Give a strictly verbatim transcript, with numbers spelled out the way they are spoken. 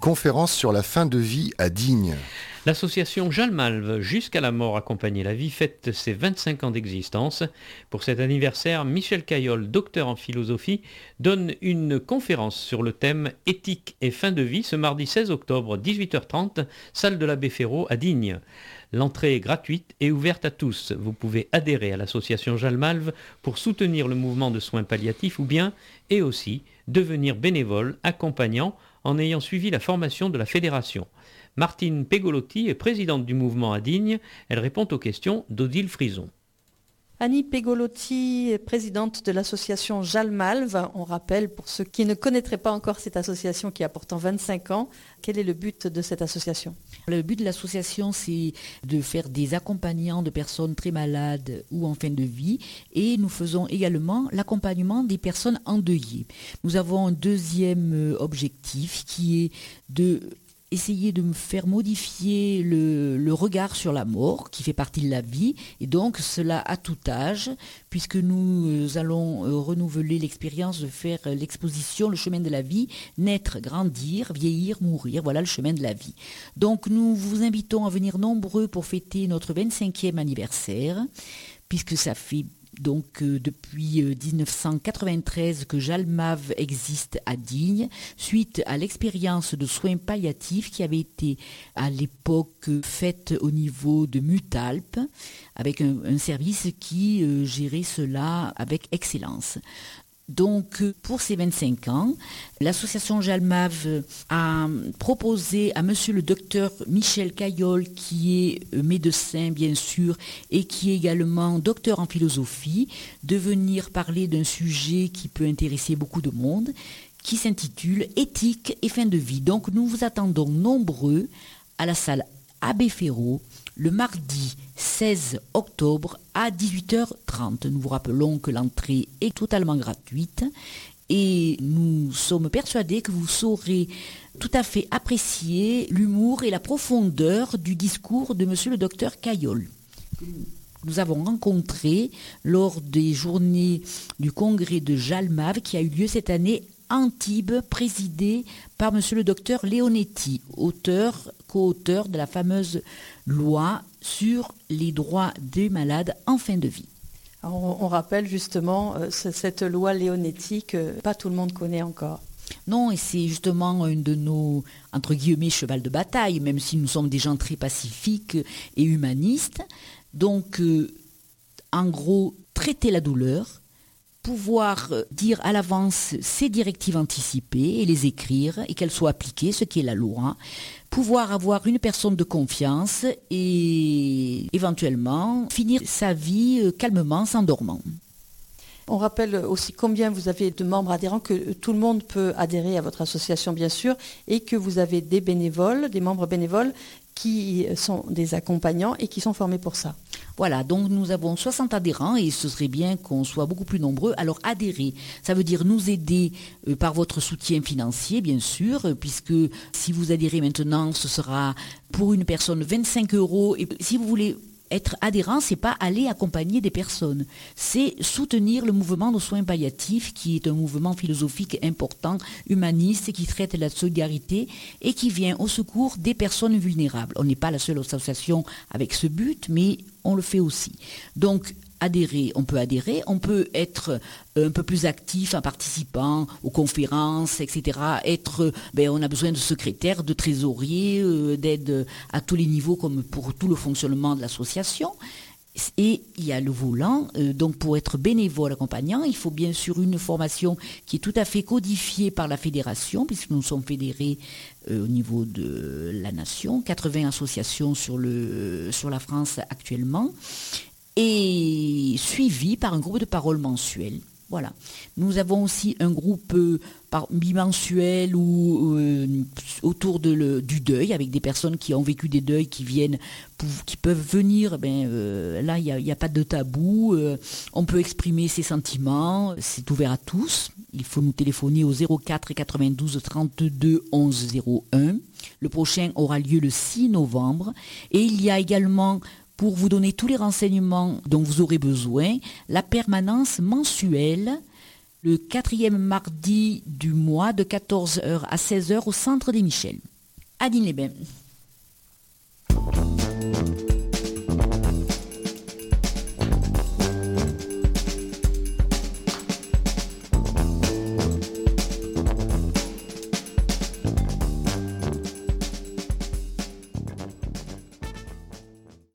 conférence sur la fin de vie à Digne. L'association Jalmalve, Jusqu'à la mort accompagner la vie, fête ses vingt-cinq ans d'existence. Pour cet anniversaire, Michel Caillol, docteur en philosophie, donne une conférence sur le thème éthique et fin de vie ce mardi seize octobre, dix-huit heures trente, salle de l'abbé Ferraud à Digne. L'entrée est gratuite et ouverte à tous. Vous pouvez adhérer à l'association Jalmalve pour soutenir le mouvement de soins palliatifs ou bien, et aussi, devenir bénévole, accompagnant en ayant suivi la formation de la fédération. Martine Pegolotti est présidente du mouvement à Digne. Elle répond aux questions d'Odile Frison. Annie Pegolotti est présidente de l'association Jalmalve. On rappelle, pour ceux qui ne connaîtraient pas encore cette association qui a pourtant vingt-cinq ans, quel est le but de cette association ? Le but de l'association, c'est de faire des accompagnants de personnes très malades ou en fin de vie, et nous faisons également l'accompagnement des personnes endeuillées. Nous avons un deuxième objectif qui est de essayer de me faire modifier le, le regard sur la mort, qui fait partie de la vie, et donc cela à tout âge, puisque nous allons renouveler l'expérience de faire l'exposition, le chemin de la vie, naître, grandir, vieillir, mourir, voilà le chemin de la vie. Donc nous vous invitons à venir nombreux pour fêter notre vingt-cinquième anniversaire, puisque ça fait donc euh, depuis euh, dix-neuf cent quatre-vingt-treize que Jalmalve existe à Digne, suite à l'expérience de soins palliatifs qui avait été à l'époque faite au niveau de Mutalp, avec un, un service qui euh, gérait cela avec excellence. Donc, pour ces vingt-cinq ans, l'association Jalmalve a proposé à monsieur le docteur Michel Caillol, qui est médecin bien sûr, et qui est également docteur en philosophie, de venir parler d'un sujet qui peut intéresser beaucoup de monde, qui s'intitule « Éthique et fin de vie ». Donc, nous vous attendons nombreux à la salle Abbé Ferraud, le mardi seize octobre à dix-huit heures trente. Nous vous rappelons que l'entrée est totalement gratuite et nous sommes persuadés que vous saurez tout à fait apprécier l'humour et la profondeur du discours de monsieur le docteur Caillol. Nous avons rencontré lors des journées du congrès de Jalmalve qui a eu lieu cette année à Antibes, présidé par monsieur le docteur Leonetti, auteur, co-auteur de la fameuse loi sur les droits des malades en fin de vie. On, on rappelle justement euh, cette loi Leonetti que pas tout le monde connaît encore. Non, et c'est justement un de nos, entre guillemets, chevals de bataille, même si nous sommes des gens très pacifiques et humanistes. Donc, euh, en gros, traiter la douleur, pouvoir dire à l'avance ces directives anticipées et les écrire et qu'elles soient appliquées, ce qui est la loi, pouvoir avoir une personne de confiance et éventuellement finir sa vie calmement, sans dormant. On rappelle aussi combien vous avez de membres adhérents, que tout le monde peut adhérer à votre association bien sûr, et que vous avez des bénévoles, des membres bénévoles qui sont des accompagnants et qui sont formés pour ça. Voilà, donc nous avons soixante adhérents et ce serait bien qu'on soit beaucoup plus nombreux. Alors adhérer, ça veut dire nous aider euh, par votre soutien financier, bien sûr, euh, puisque si vous adhérez maintenant, ce sera pour une personne vingt-cinq euros. Et si vous voulez être adhérent, c'est pas aller accompagner des personnes, c'est soutenir le mouvement de soins palliatifs, qui est un mouvement philosophique important, humaniste, qui traite la solidarité et qui vient au secours des personnes vulnérables. On n'est pas la seule association avec ce but, mais on le fait aussi. Donc, adhérer, on peut adhérer, on peut être un peu plus actif en participant aux conférences, et cetera. Être, ben, on a besoin de secrétaires, de trésoriers, euh, d'aide à tous les niveaux, comme pour tout le fonctionnement de l'association. Et il y a le volant, euh, donc pour être bénévole accompagnant, il faut bien sûr une formation qui est tout à fait codifiée par la fédération, puisque nous sommes fédérés euh, au niveau de la nation, quatre-vingts associations sur, le, sur la France actuellement, et suivi par un groupe de parole mensuel. Voilà. Nous avons aussi un groupe euh, par, bimensuel ou euh, autour de le, du deuil, avec des personnes qui ont vécu des deuils, qui viennent, pour, qui peuvent venir. Ben, euh, là, il n'y a, a pas de tabou. Euh, on peut exprimer ses sentiments. C'est ouvert à tous. Il faut nous téléphoner au zéro quatre quatre-vingt-douze trente-deux onze zéro un. Le prochain aura lieu le six novembre. Et il y a également, pour vous donner tous les renseignements dont vous aurez besoin, la permanence mensuelle, le quatrième mardi du mois de quatorze heures à seize heures au Centre des Michel. à Digne-les-Bains.